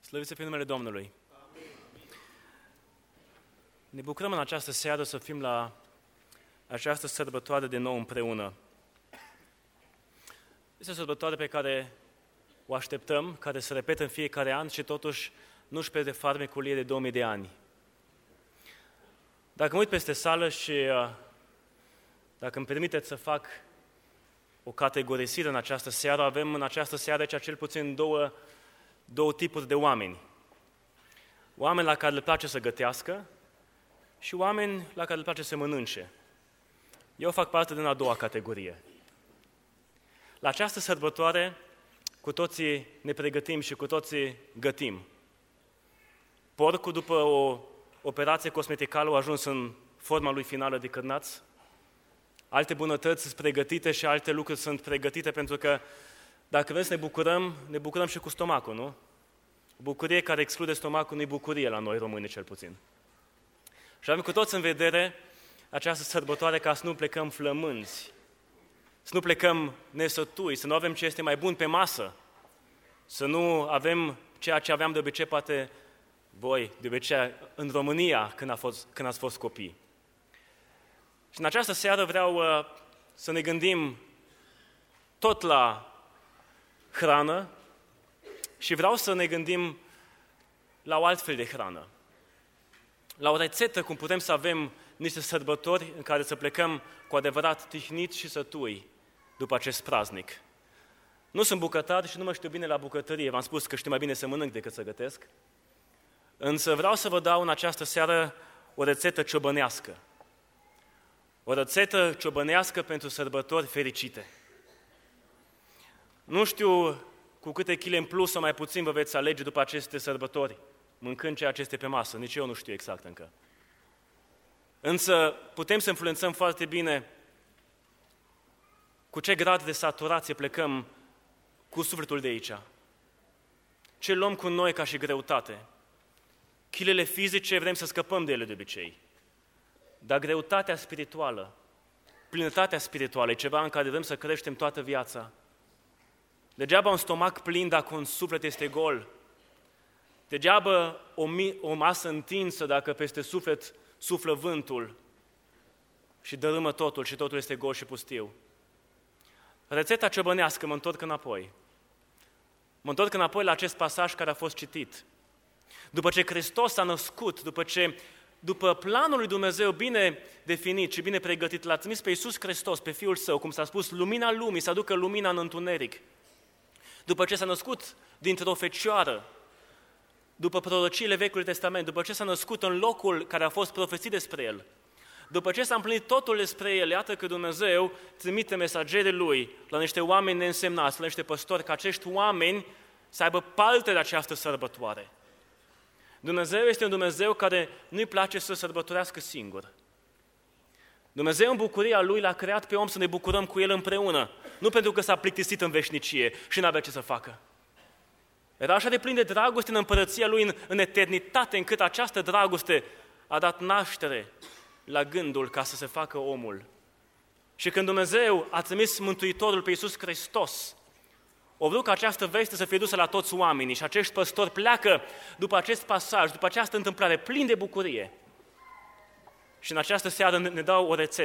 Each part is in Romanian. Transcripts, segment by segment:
Slăviți pe numele Domnului! Ne bucurăm în această seară să fim la această sărbătoare de nou împreună. Este o sărbătoare pe care o așteptăm, care se repetă în fiecare an și totuși nu-și pierde farmecul ei de 2000 de ani. Dacă mă uit peste sală și dacă îmi permiteți să fac o categorisire în această seară, avem în această seară aici cel puțin două tipuri de oameni. Oameni la care le place să gătească și oameni la care le place să mănânce. Eu fac parte din a doua categorie. La această sărbătoare, cu toții ne pregătim și cu toții gătim. Porcul, după o operație cosmeticală, a ajuns în forma lui finală de cârnaț. Alte bunătăți sunt pregătite și alte lucruri sunt pregătite, pentru că dacă vrem să ne bucurăm și cu stomacul, nu? Bucurie care exclude stomacul nu-i bucurie la noi români, cel puțin. Și avem cu toți în vedere această sărbătoare ca să nu plecăm flămânzi, să nu plecăm nesătui, să nu avem ce este mai bun pe masă, să nu avem ceea ce aveam de obicei, poate voi, de obicei, în România, când ați fost copii. Și în această seară vreau să ne gândim tot la hrană și vreau să ne gândim la o altfel de hrană. La o rețetă cum putem să avem niște sărbători în care să plecăm cu adevărat tihniți și sătui după acest praznic. Nu sunt bucătar și nu mă știu bine la bucătărie, v-am spus că știu mai bine să mănânc decât să gătesc, însă vreau să vă dau în această seară o rețetă ciobănească. O rețetă ciobănească pentru sărbători fericite. Nu știu cu câte chile în plus sau mai puțin vă veți alege după aceste sărbători, mâncând ceea ce este pe masă, nici eu nu știu exact încă. Însă putem să influențăm foarte bine cu ce grad de saturație plecăm cu sufletul de aici. Ce luăm cu noi ca și greutate. Chilele fizice vrem să scăpăm de ele de obicei. Dar greutatea spirituală, plinătatea spirituală e ceva în care vrem să creștem toată viața. Degeaba un stomac plin dacă un suflet este gol. Degeaba o masă întinsă dacă peste suflet suflă vântul și dărâmă totul și totul este gol și pustiu. Rețeta ciobănească, mă întorc înapoi. Mă întorc înapoi la acest pasaj care a fost citit. După ce Hristos a născut, după planul lui Dumnezeu bine definit și bine pregătit, l-a trimis pe Iisus Hristos, pe Fiul Său, cum s-a spus, lumina lumii, să aducă lumina în întuneric. După ce s-a născut dintr-o fecioară, după prorociile Vechiului Testament, după ce s-a născut în locul care a fost profețit despre El, după ce s-a împlinit totul despre El, iată că Dumnezeu trimite mesagerii Lui la niște oameni neînsemnați, la niște păstori, ca acești oameni să aibă parte de această sărbătoare. Dumnezeu este un Dumnezeu care nu-i place să sărbătorească singur. Dumnezeu în bucuria Lui l-a creat pe om să ne bucurăm cu El împreună, nu pentru că s-a plictisit în veșnicie și n-avea ce să facă. Era așa de plin de dragoste în împărăția Lui, în eternitate, încât această dragoste a dat naștere la gândul ca să se facă omul. Și când Dumnezeu a trimis Mântuitorul pe Iisus Hristos, o vrut ca această veste să fie dusă la toți oamenii și acești păstori pleacă după acest pasaj, după această întâmplare, plin de bucurie. Și în această seară ne dau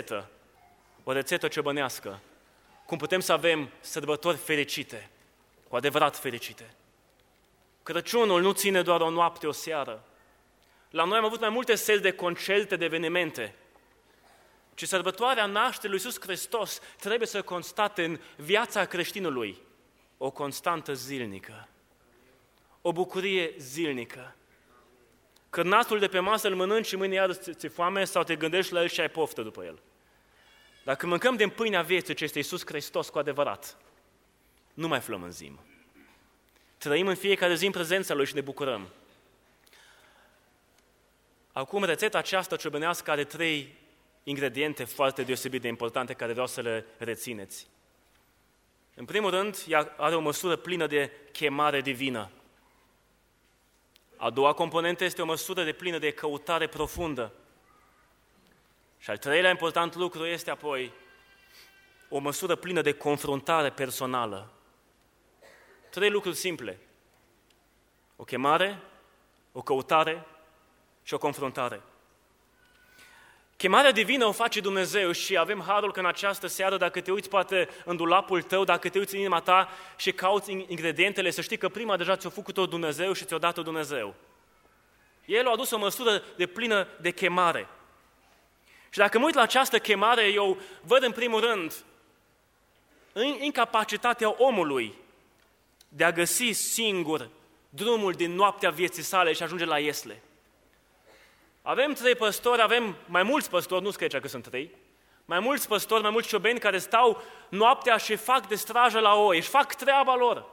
o rețetă ciobănească, cum putem să avem sărbători fericite, cu adevărat fericite. Crăciunul nu ține doar o noapte, o seară. La noi am avut mai multe seri de concerte, de evenimente, ci sărbătoarea nașterii lui Iisus Hristos trebuie să constate în viața creștinului o constantă zilnică, o bucurie zilnică. Cârnațul de pe masă îl mănânci și mâine iară ți-e foame sau te gândești la el și ai poftă după el. Dacă mâncăm din pâinea vieții ce este Iisus Hristos cu adevărat, nu mai flămânzim. Trăim în fiecare zi în prezența Lui și ne bucurăm. Acum, rețeta aceasta ciobănească are 3 ingrediente foarte deosebit de importante care vreau să le rețineți. În primul rând, ea are o măsură plină de chemare divină. A doua componentă este o măsură de plină de căutare profundă. Și al treilea important lucru este apoi o măsură plină de confruntare personală. 3 lucruri simple. O O chemare, o căutare și o confruntare. Chemarea divină o face Dumnezeu și avem harul că în această seară, dacă te uiți poate în dulapul tău, dacă te uiți în inima ta și cauți ingredientele, să știi că prima deja ți-o făcut-o Dumnezeu și ți-o dat-o Dumnezeu. El a adus o măsură de plină de chemare. Și dacă mă uit la această chemare, eu văd în primul rând incapacitatea omului de a găsi singur drumul din noaptea vieții sale și ajunge la Iesle. Avem 3 păstori, avem mai mulți păstori, nu scrie că sunt 3, mai mulți păstori, mai mulți ciobeni care stau noaptea și fac de strajă la oi, își fac treaba lor.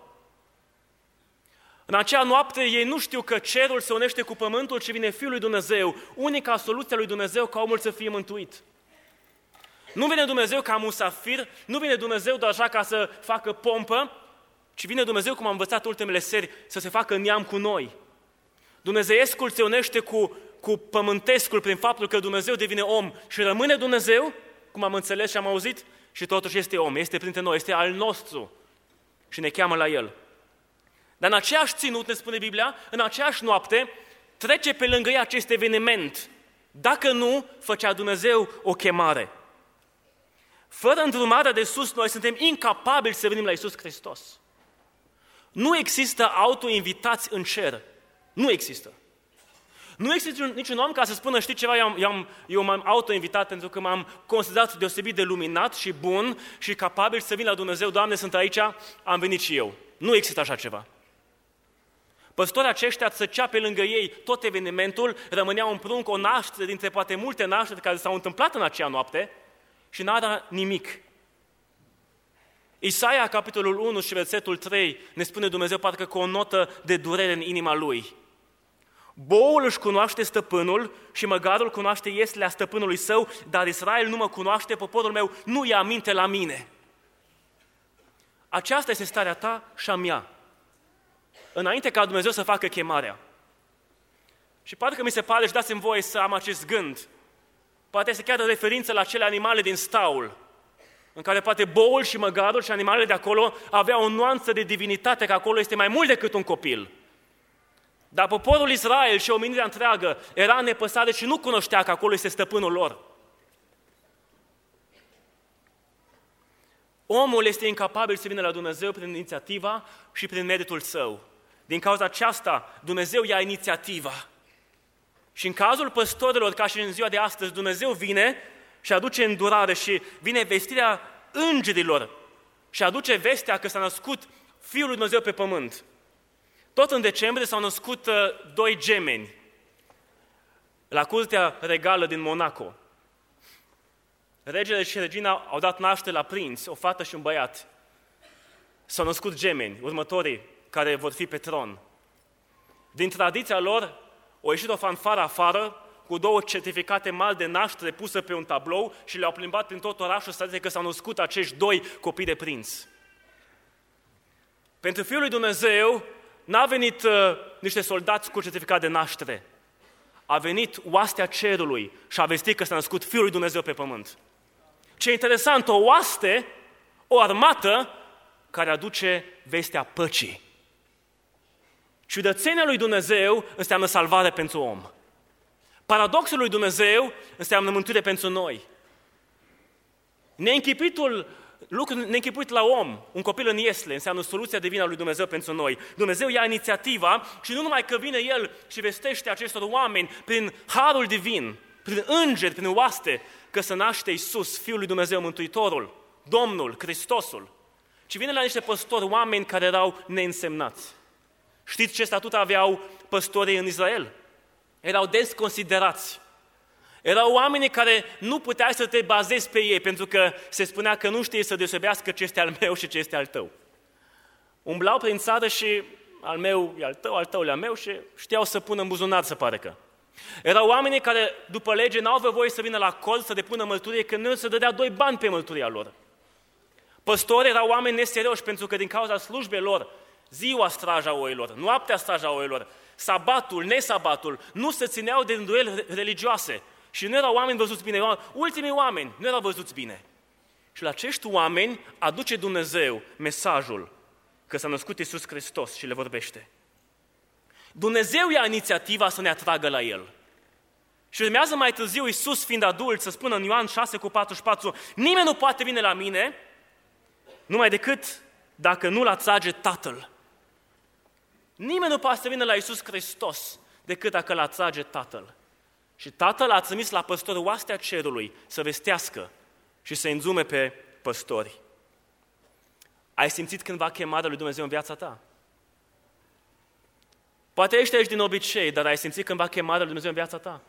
În acea noapte ei nu știu că cerul se unește cu pământul și vine Fiul lui Dumnezeu, unica soluție a lui Dumnezeu ca omul să fie mântuit. Nu vine Dumnezeu ca musafir, nu vine Dumnezeu doar așa ca să facă pompă, ci vine Dumnezeu, cum am învățat ultimele seri, să se facă neam cu noi. Dumnezeiescul se unește cu pământescul prin faptul că Dumnezeu devine om și rămâne Dumnezeu, cum am înțeles și am auzit, și totuși este om, este printre noi, este al nostru și ne cheamă la El. Dar în aceeași ținut, ne spune Biblia, în aceeași noapte, trece pe lângă ei acest eveniment. Dacă nu, făcea Dumnezeu o chemare. Fără îndrumarea de sus, noi suntem incapabili să venim la Iisus Hristos. Nu există autoinvitați în cer. Nu există. Nu există niciun om ca să spună, știi ceva, eu m-am autoinvitat pentru că m-am considerat deosebit de luminat și bun și capabil să vin la Dumnezeu. Doamne, sunt aici, am venit și eu. Nu există așa ceva. Păstorii aceștia țăcea pe lângă ei tot evenimentul, rămâneau în prunc o naștere dintre poate multe nașteri care s-au întâmplat în acea noapte și n-era nimic. Isaia, capitolul 1 și versetul 3, ne spune Dumnezeu parcă cu o notă de durere în inima lui. Boul își cunoaște stăpânul și măgarul cunoaște ieslea stăpânului său, dar Israel nu mă cunoaște, poporul meu nu ia aminte la mine. Aceasta este starea ta și a mea, înainte ca Dumnezeu să facă chemarea. Și parcă mi se pare, și dați-mi voie să am acest gând, poate este chiar de referință la acele animale din staul, în care poate boul și măgarul și animalele de acolo aveau o nuanță de divinitate, că acolo este mai mult decât un copil. Dar poporul Israel și omenirea întreagă era în nepăsare și nu cunoștea că acolo este stăpânul lor. Omul este incapabil să vină la Dumnezeu prin inițiativa și prin meritul său. Din cauza aceasta, Dumnezeu ia inițiativa. Și în cazul păstorilor, ca și în ziua de astăzi, Dumnezeu vine și aduce îndurare și vine vestirea îngerilor și aduce vestea că s-a născut Fiul lui Dumnezeu pe pământ. Tot în decembrie s-au născut 2 gemeni la curtea regală din Monaco. Regele și regina au dat naștere la prinți, o fată și un băiat. S-au născut gemeni, următorii care vor fi pe tron. Din tradiția lor, au ieșit o fanfară afară cu 2 certificate mari de naștere puse pe un tablou și le-au plimbat prin tot orașul să zice că s-au născut acești 2 copii de prinți. Pentru Fiul lui Dumnezeu n-a venit niște soldați cu certificat de naștere. A venit oastea cerului și a vestit că s-a născut Fiul lui Dumnezeu pe pământ. Ce interesant, o oaste, o armată care aduce vestea păcii. Ciudățenia lui Dumnezeu înseamnă salvare pentru om. Paradoxul lui Dumnezeu înseamnă mântuire pentru noi. Neînchipuit la om, un copil în iesle, înseamnă soluția divină a lui Dumnezeu pentru noi. Dumnezeu ia inițiativa și nu numai că vine El și vestește acestor oameni prin harul divin, prin îngeri, prin oaste, că se naște Iisus, Fiul lui Dumnezeu, Mântuitorul, Domnul, Hristosul, ci vine la niște păstori, oameni care erau neînsemnați. Știți ce statut aveau păstorii în Israel? Erau desconsiderați. Erau oameni care nu puteai să te bazezi pe ei, pentru că se spunea că nu știe să deosebească ce este al meu și ce este al tău. Umblau prin țară și al meu e al tău e al meu și știau să pună în buzunar, se pare că. Erau oameni care, după lege, n-au avut voie să vină la colț să depună mărturie, că nu se dădea 2 bani pe mărturia lor. Păstorii erau oameni neserioși, pentru că din cauza slujbei lor, ziua straja oilor, noaptea straja oilor, sabatul, nesabatul, nu se țineau de îndoieli religioase. Și nu erau oameni văzuți bine, ultimii oameni nu erau văzuți bine. Și la acești oameni aduce Dumnezeu mesajul că s-a născut Iisus Hristos și le vorbește. Dumnezeu ia inițiativa să ne atragă la El. Și urmează mai târziu Iisus, fiind adult, să spună în Ioan 6:44, nimeni nu poate vine la mine numai decât dacă nu-L atrage Tatăl. Nimeni nu poate să vină la Iisus Hristos decât dacă L atrage Tatăl. Și Tatăl a trimis la păstori oastea cerului să vestească și să înzume pe păstori. Ai simțit cândva chemarea lui Dumnezeu în viața ta? Poate ești aici din obicei, dar ai simțit cândva chemarea lui Dumnezeu în viața ta?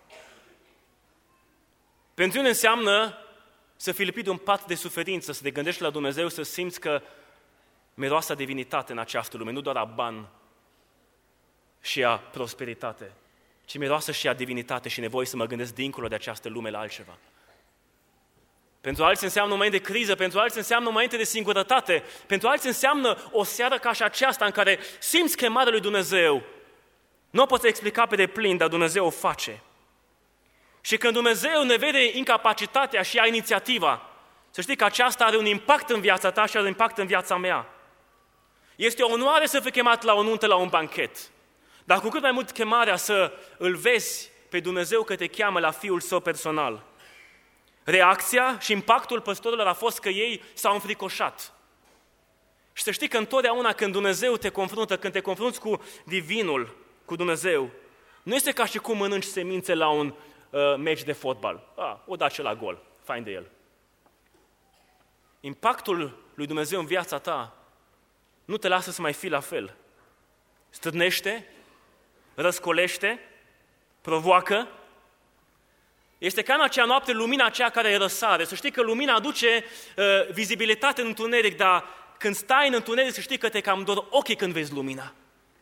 Pentru tine înseamnă să fii lipit de un pat de suferință, să te gândești la Dumnezeu, să simți că miroase a divinitate în această lume, nu doar a ban și a prosperitate, ci miroase și a divinitate și nevoie să mă gândesc dincolo de această lume la altceva. Pentru alții înseamnă un moment de criză, pentru alții înseamnă momente de singurătate, pentru alții înseamnă o seară ca și aceasta în care simți chemarea lui Dumnezeu. Nu o poți explica pe deplin, dar Dumnezeu o face. Și când Dumnezeu ne vede incapacitatea și ia inițiativa, să știi că aceasta are un impact în viața ta și are un impact în viața mea. Este o onoare să fii chemat la o nuntă, la un banchet. Dar cu cât mai mult chemarea să îl vezi pe Dumnezeu că te cheamă la Fiul Său personal. Reacția și impactul păstorilor a fost că ei s-au înfricoșat. Și să știi că întotdeauna când Dumnezeu te confruntă, când te confrunți cu Divinul, cu Dumnezeu, nu este ca și cum mănânci semințe la un meci de fotbal. O da la gol, fain de el. Impactul lui Dumnezeu în viața ta nu te lasă să mai fii la fel. Stârnește, răscolește, provoacă. Este ca în acea noapte lumina aceea care răsare. Să știi că lumina aduce vizibilitate în întuneric, dar când stai în întuneric să știi că te cam dor ochii când vezi lumina.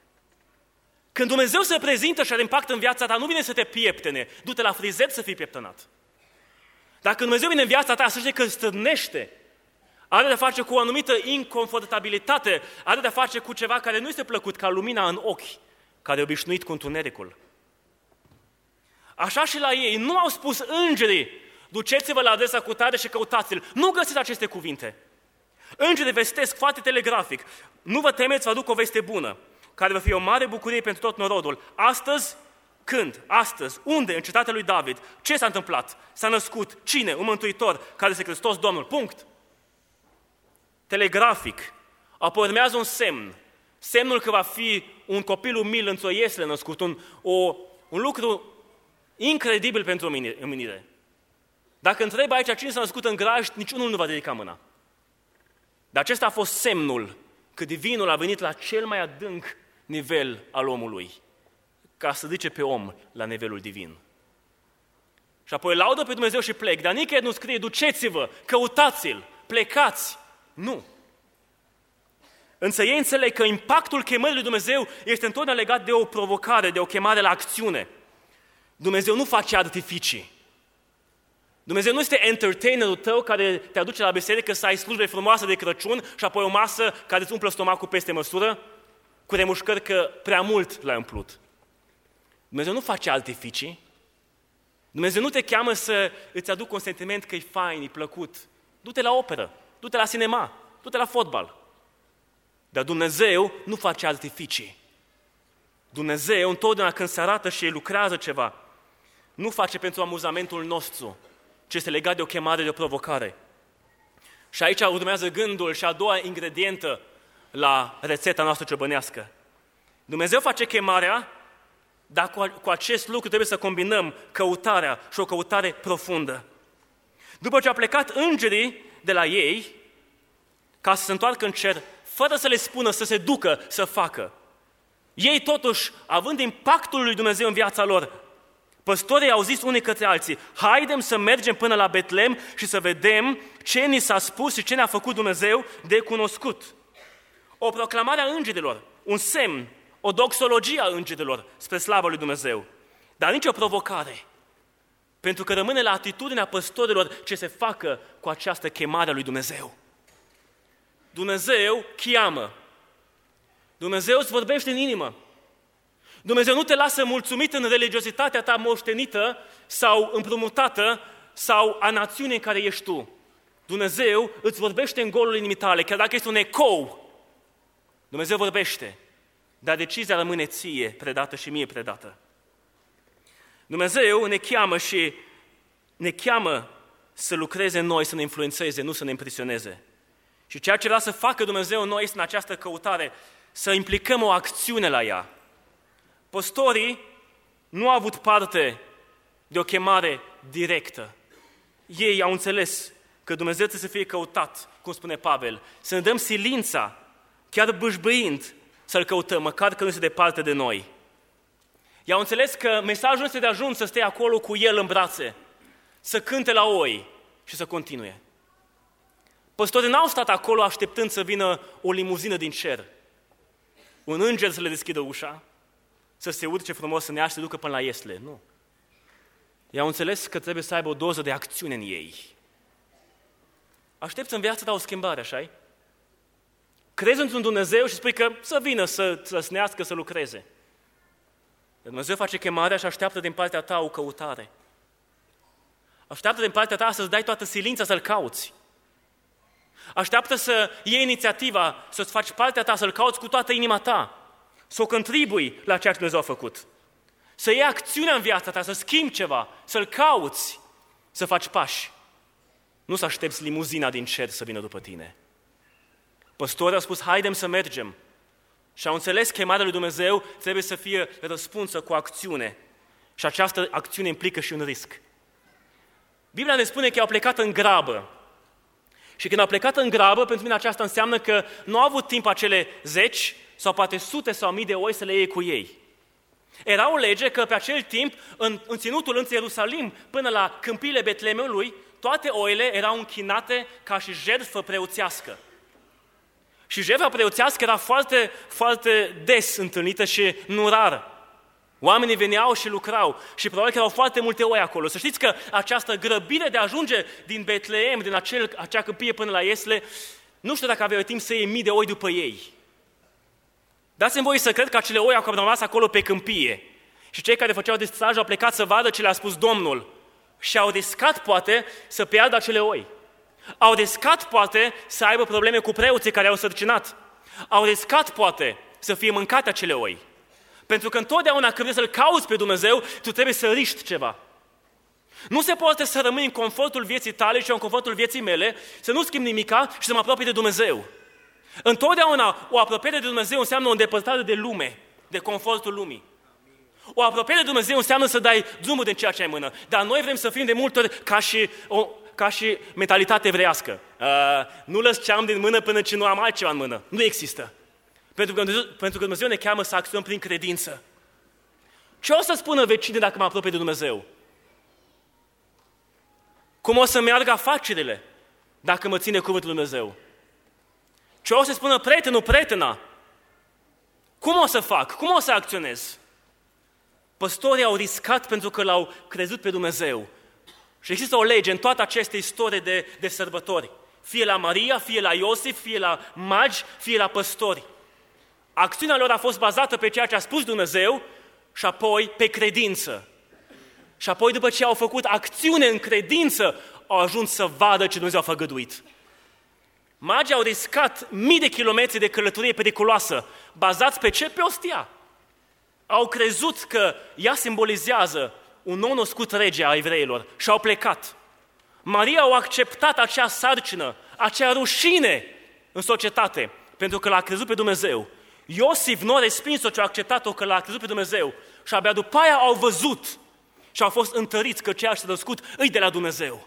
Când Dumnezeu se prezintă și are impact în viața ta, nu vine să te pieptene, du-te la frizer să fii pieptănat. Dar când Dumnezeu vine în viața ta, să știi că stârnește, are de-a face cu o anumită inconfortabilitate, are de-a face cu ceva care nu este plăcut, ca lumina în ochi, care e obișnuit cu întunericul. Așa și la ei, nu au spus îngerii, duceți-vă la adresa cutare și căutați-l. Nu găsiți aceste cuvinte. Îngerii vestesc foarte telegrafic, nu vă temeți, vă aduc o veste bună, care va fi o mare bucurie pentru tot norodul. Astăzi, când? Astăzi, unde? În cetatea lui David. Ce s-a întâmplat? S-a născut cine? Un mântuitor, care este Hristos Domnul. Punct. Telegrafic. Apoi urmează un semn. Semnul că va fi un copil umil într-o iesle născut, un lucru incredibil pentru omenire. Dacă întreb aici cine s-a născut în grajd, niciunul nu va ridica mâna. Dar acesta a fost semnul că Divinul a venit la cel mai adânc nivel al omului, ca să duce pe om la nivelul divin. Și apoi laudă pe Dumnezeu și plec, dar nicăieri nu scrie, duceți-vă, căutați-l, plecați. Nu. Însă ei înțeleg că impactul chemării lui Dumnezeu este întotdeauna legat de o provocare, de o chemare la acțiune. Dumnezeu nu face artificii. Dumnezeu nu este entertainerul tău care te aduce la biserică să ai slujbe frumoase de Crăciun și apoi o masă care îți umplă stomacul peste măsură, cu remușcări că prea mult l-ai umplut. Dumnezeu nu face artificii. Dumnezeu nu te cheamă să îți aducă un sentiment că e fain, e plăcut. Du-te la operă, du-te la cinema, du-te la fotbal. Dar Dumnezeu nu face artificii. Dumnezeu, întotdeauna când se arată și lucrează ceva, nu face pentru amuzamentul nostru, ci este legat de o chemare, de o provocare. Și aici urmează gândul și a doua ingredientă la rețeta noastră ciobănească. Dumnezeu face chemarea, dar cu acest lucru trebuie să combinăm căutarea și o căutare profundă. După ce au plecat îngerii de la ei, ca să se întoarcă în cer, fără să le spună să se ducă, să facă. Ei totuși, având impactul lui Dumnezeu în viața lor, păstorii au zis unii către alții, haidem să mergem până la Betlem și să vedem ce ni s-a spus și ce ne-a făcut Dumnezeu de cunoscut. O proclamare a îngerilor, un semn, o doxologie a îngerilor spre slavă lui Dumnezeu, dar nici o provocare, pentru că rămâne la atitudinea păstorilor ce se facă cu această chemare a lui Dumnezeu. Dumnezeu cheamă. Dumnezeu îți vorbește în inimă. Dumnezeu nu te lasă mulțumit în religiozitatea ta moștenită sau împrumutată sau a națiunii în care ești tu. Dumnezeu îți vorbește în golul inimii tale, chiar dacă este un ecou. Dumnezeu vorbește. dar decizia rămâne ție predată și mie predată. Dumnezeu ne cheamă să lucreze în noi, să ne influențeze, nu să ne impresioneze. Și ceea ce vrea să facă Dumnezeu în noi este în această căutare, să implicăm o acțiune la ea. Păstorii nu au avut parte de o chemare directă. Ei au înțeles că Dumnezeu trebuie să fie căutat, cum spune Pavel, să ne dăm silința, chiar bâșbâind, să-L căutăm, măcar că nu este departe de noi. Ei au înțeles că mesajul nu este de ajuns să stea acolo cu El în brațe, să cânte la oi și să continue. Păstorii n-au stat acolo așteptând să vină o limuzină din cer, un înger să le deschidă ușa, să se urce frumos în ea și să ducă până la Iesle. Nu. Ei au înțeles că trebuie să aibă o doză de acțiune în ei. Aștepți în viața ta o schimbare, așa-i? Crezi într-un Dumnezeu și spui că să vină, să trăsnească, să lucreze. Dumnezeu face chemarea și așteaptă din partea ta o căutare. Așteaptă din partea ta să-ți dai toată silința să-L cauți. Așteaptă să iei inițiativa, să-ți faci partea ta, să-L cauți cu toată inima ta, să o contribui la ceea ce Dumnezeu a făcut. Să iei acțiunea în viața ta, să schimbi ceva, să-L cauți, să faci pași. Nu să aștepți limuzina din cer să vină după tine. Păstorii au spus, haidem să mergem. Și au înțeles că chemarea lui Dumnezeu trebuie să fie răspunsă cu acțiune. Și această acțiune implică și un risc. Biblia ne spune că au plecat în grabă. Și când au plecat în grabă, pentru mine aceasta înseamnă că nu au avut timp acele 10 sau poate sute sau mii de oi să le iei cu ei. Era o lege că pe acel timp, în ținutul între Ierusalim până la câmpiile Betleemului, toate oile erau închinate ca și jertfă preoțească. Și jertfa preoțească era foarte, foarte des întâlnită și nu rar. Oamenii veneau și lucrau și probabil că erau foarte multe oi acolo. Să știți că această grăbire de a ajunge din Betleem, din acea câmpie până la Iesle, nu știu dacă aveau timp să iei mii de oi după ei. Dați-mi voi să cred că acele oi au rămas acolo pe câmpie. Și cei care făceau destraj au plecat să vadă ce le-a spus Domnul. Și au riscat, poate, să piardă acele oi. Au riscat, poate, să aibă probleme cu preoții care au sărcinat. Au riscat, poate, să fie mâncate acele oi. Pentru că întotdeauna când vrei să-L cauți pe Dumnezeu, tu trebuie să riști ceva. Nu se poate să rămâi în confortul vieții tale și în confortul vieții mele, să nu schimb nimica și să mă apropii de Dumnezeu. Întotdeauna o apropiere de Dumnezeu înseamnă o îndepărtare de lume, de confortul lumii. O apropiere de Dumnezeu înseamnă să dai drumul din ceea ce ai în mână. Dar noi vrem să fim de multe ori ca și mentalitate evreiască. Nu lăs ce am din mână până ce nu am altceva în mână. Nu există. Pentru că Dumnezeu ne cheamă să acționăm prin credință. Ce o să spună vecinii dacă mă apropie de Dumnezeu? Cum o să meargă afacerile dacă mă ține cuvântul lui Dumnezeu? Ce o să spună prietenul, prietena? Cum o să fac? Cum o să acționez? Păstorii au riscat pentru că l-au crezut pe Dumnezeu. Și există o lege în toată această istorie de sărbători. Fie la Maria, fie la Iosif, fie la magi, fie la păstori. Acțiunea lor a fost bazată pe ceea ce a spus Dumnezeu și apoi pe credință. Și apoi, după ce au făcut acțiune în credință, au ajuns să vadă ce Dumnezeu a făgăduit. Magii au riscat mii de kilometri de călătorie periculoasă, bazați pe ce? Pe ostia. Au crezut că ea simbolizează un nou născut rege a evreilor și au plecat. Maria a acceptat acea sarcină, acea rușine în societate, pentru că l-a crezut pe Dumnezeu. Iosif nu a respins-o, ci a acceptat-o că l-a crezut pe Dumnezeu. Și abia după aia au văzut și au fost întăriți că ceea ce s-a născut îi de la Dumnezeu.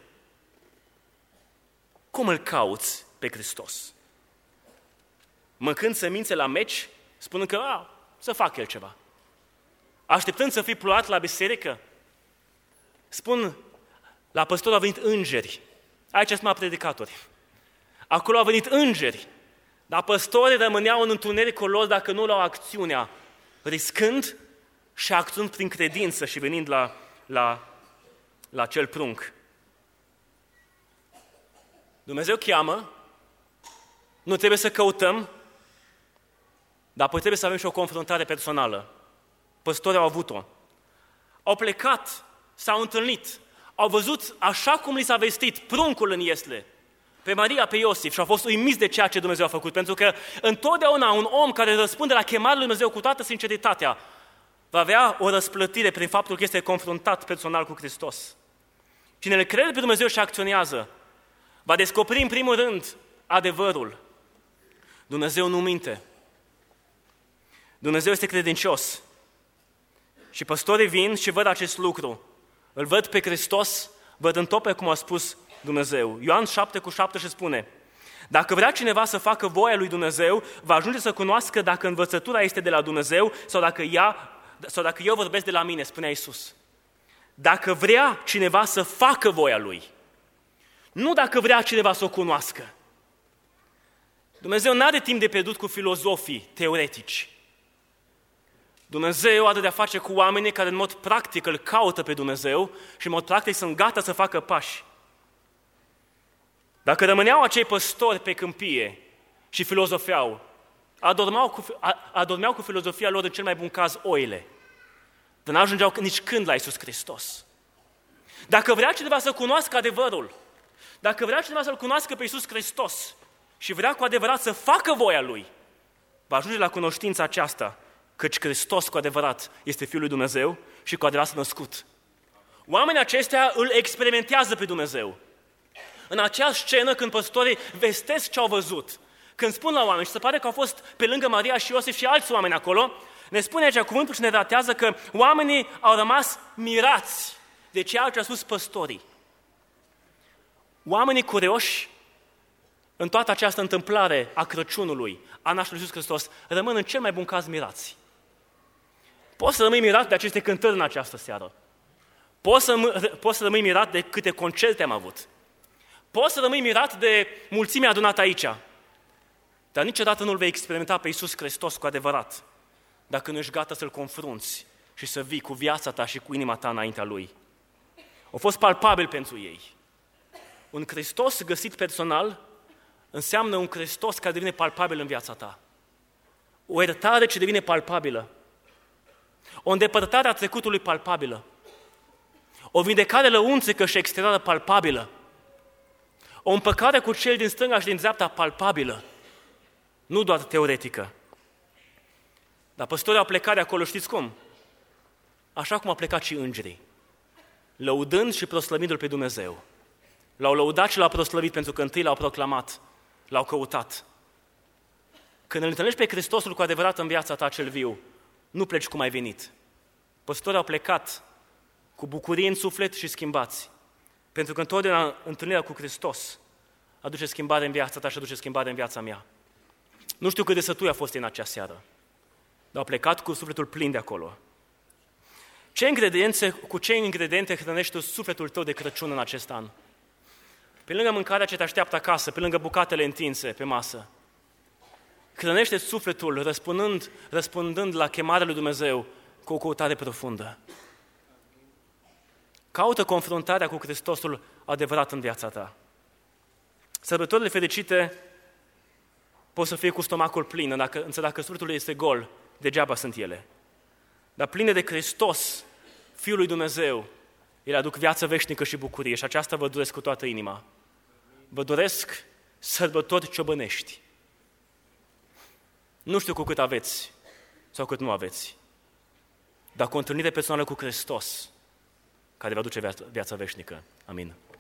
Cum îl cauți pe Hristos? Mâncând semințe la meci, spunând că să fac el ceva. Așteptând să fii pluat la biserică? Spun, la păstor au venit îngeri. Aici sunt mai predicatori. Acolo au venit îngeri. Dar păstorii rămâneau în întunericul lor dacă nu luau acțiunea, riscând și acționând prin credință și venind la cel prunc. Dumnezeu cheamă, nu trebuie să căutăm, dar apoi trebuie să avem și o confruntare personală. Păstorii au avut-o. Au plecat, s-au întâlnit, au văzut așa cum li s-a vestit pruncul în Iesle. pe Maria, pe Iosif și au fost uimiți de ceea ce Dumnezeu a făcut, pentru că întotdeauna un om care răspunde la chemarea lui Dumnezeu cu toată sinceritatea va avea o răsplătire prin faptul că este confruntat personal cu Hristos. Cine îl crede pe Dumnezeu și acționează, va descoperi în primul rând adevărul. Dumnezeu nu minte. Dumnezeu este credincios. Și păstorii vin și văd acest lucru. Îl văd pe Hristos, văd în tope cum a spus Dumnezeu. Ioan 7:7 și spune: dacă vrea cineva să facă voia lui Dumnezeu, va ajunge să cunoască dacă învățătura este de la Dumnezeu sau dacă eu vorbesc de la mine, spunea Iisus. Dacă vrea cineva să facă voia lui, nu dacă vrea cineva să o cunoască. Dumnezeu n-are timp de pierdut cu filozofii teoretici. Dumnezeu are de-a face cu oamenii care în mod practic îl caută pe Dumnezeu și în mod practic sunt gata să facă pași. Dacă rămâneau acei păstori pe câmpie și filozofeau, adormeau cu filozofia lor în cel mai bun caz oile, dar n-ajungeau nici când la Iisus Hristos. Dacă vrea cineva să cunoască adevărul, dacă vrea cineva să-L cunoască pe Iisus Hristos și vrea cu adevărat să facă voia Lui, va ajunge la cunoștința aceasta, căci Hristos cu adevărat este Fiul lui Dumnezeu și cu adevărat născut. Oamenii aceștia îl experimentează pe Dumnezeu. În acea scenă, când păstorii vestesc ce au văzut, când spun la oameni, și se pare că au fost pe lângă Maria și Iosif și alți oameni acolo, ne spune aici cuvântul și ne datează că oamenii au rămas mirați de ceea ce a spus păstorii. Oamenii curioși, în toată această întâmplare a Crăciunului, a nașterii Iisus Hristos, rămân în cel mai bun caz mirați. Poți să rămâi mirat de aceste cântări în această seară. Poți să rămâi mirat de câte concerte am avut. Poți să rămâi mirat de mulțimea adunată aici. Dar niciodată nu-L vei experimenta pe Iisus Hristos cu adevărat, dacă nu ești gata să-L confrunți și să vii cu viața ta și cu inima ta înaintea Lui. A fost palpabil pentru ei. Un Hristos găsit personal înseamnă un Hristos care devine palpabil în viața ta. O iertare ce devine palpabilă. O îndepărtare a trecutului palpabilă. O vindecare lăunțică și exterioară palpabilă. O împăcare cu cel din stânga și din dreapta palpabilă. Nu doar teoretică. Dar păstorii au plecat de acolo, știți cum? Așa cum au plecat și îngerii. Lăudând și proslăvindu-L pe Dumnezeu. L-au lăudat și L-au proslăvit pentru că întâi L-au proclamat, L-au căutat. Când îl întâlnești pe Hristosul cu adevărat în viața ta cel viu, nu pleci cum ai venit. Păstorii au plecat cu bucurie în suflet și schimbați. Pentru că întotdeauna întâlnirea cu Hristos aduce schimbare în viața ta și aduce schimbare în viața mea. Nu știu cât de sătui a fost în acea seară, dar au plecat cu sufletul plin de acolo. Cu ce ingrediente hrănești tu sufletul tău de Crăciun în acest an? Pe lângă mâncarea ce te așteaptă acasă, pe lângă bucatele întinse pe masă, hrănește sufletul răspundând la chemarea lui Dumnezeu cu o căutare profundă. Caută confruntarea cu Hristosul adevărat în viața ta. Sărbătorile fericite pot să fie cu stomacul plin, însă dacă sufletul este gol, degeaba sunt ele. Dar pline de Hristos, Fiul lui Dumnezeu, ele aduc viață veșnică și bucurie și aceasta vă doresc cu toată inima. Vă doresc sărbători ciobănești. Nu știu cu cât aveți sau cât nu aveți, dar cu o întâlnire personală cu Hristos, care vă aduce viața veșnică. Amin.